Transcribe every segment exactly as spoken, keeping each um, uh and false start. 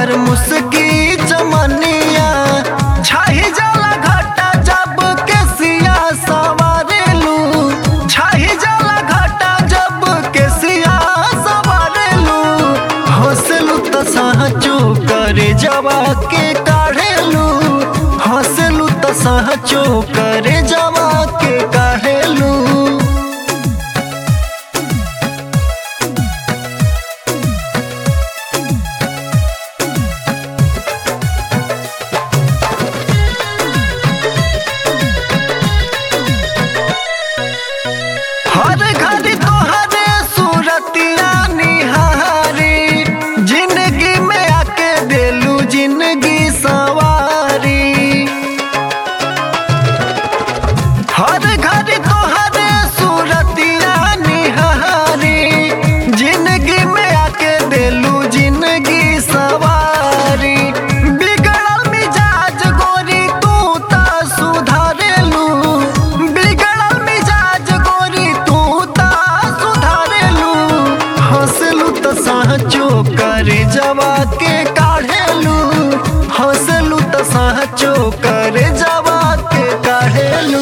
तोहर मुस्की चमनिया छाही जाला घाटा जब केसिया सवारेलू छाही जाला घाटा जब केसिया सवारेलू हंसलू त सहचो करे जवा के काढ़ेलू हंसलू त सहचो करे जवा के काढ़ेलू। हर घड़ी तोहरे सूरतिया निहारी जिंदगी में आके देलू जिंदगी सवारी हर घड़ी तोहरे सूरतिया निहारी जिंदगी में आके देलू जिंदगी सवारी बिगड़ल मिजाज गोरी तू ता सुधारेलू बिगड़ल मिजाज गोरी तू ता सुधारेलू हंसलू त सहचो करे जवा के काढ़ेलू हंसलू त सहचो करे जवा के काढ़ेलू।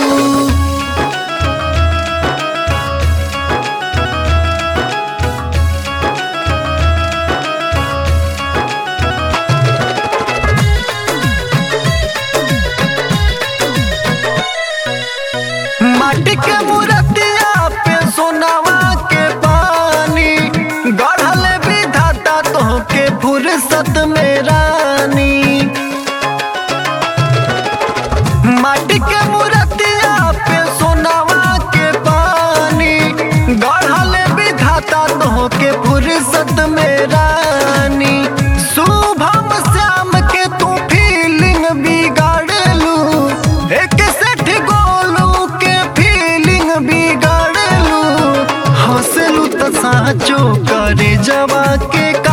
माटी के मूर्तिया पे सोनावा के पानी गढ़ल विधाता तोहके फुर्सत में रानी माटी के मूर्तिया पे सोनावा के पानी गढ़ल विधाता तोहके फुर्सत में रानी शुभम श्याम के तू फीलिंग बिगाड़लू एक सेठ गोलू के फीलिंग बिगाड़लू हंसलू त साचो करे जवा के